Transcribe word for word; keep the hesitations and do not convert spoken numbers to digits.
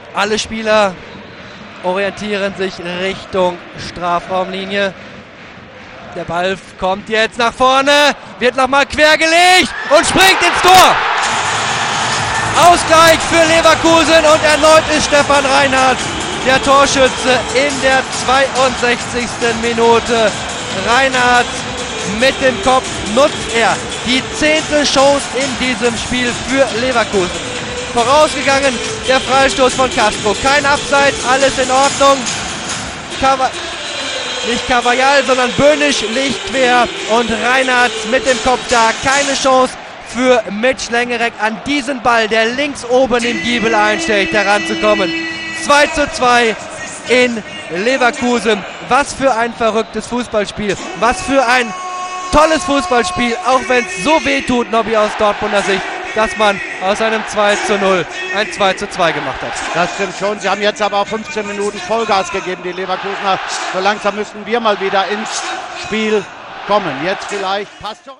Alle Spieler orientieren sich Richtung Strafraumlinie. Der Ball kommt jetzt nach vorne, wird nochmal quergelegt und springt ins Tor. Ausgleich für Leverkusen und erneut ist Stefan Reinhardt der Torschütze in der zweiundsechzigsten Minute. Reinhardt mit dem Kopf nutzt er die zehnte Chance in diesem Spiel für Leverkusen. Vorausgegangen der Freistoß von Castro. Kein Abseits, alles in Ordnung. Kava nicht Cavallal, sondern Böhnisch liegt quer und Reinhardt mit dem Kopf da. Keine Chance für Mitch Lengerek an diesen Ball, der links oben im Giebel einsteigt, heranzukommen. zwei zu zwei in Leverkusen. Was für ein verrücktes Fußballspiel. Was für ein tolles Fußballspiel, auch wenn es so weh tut, Nobby, aus Dortmunder Sicht, dass man aus einem zwei zu null ein zwei zu zwei gemacht hat. Das stimmt schon. Sie haben jetzt aber auch fünfzehn Minuten Vollgas gegeben, die Leverkusener. So langsam müssten wir mal wieder ins Spiel kommen. Jetzt vielleicht passt doch.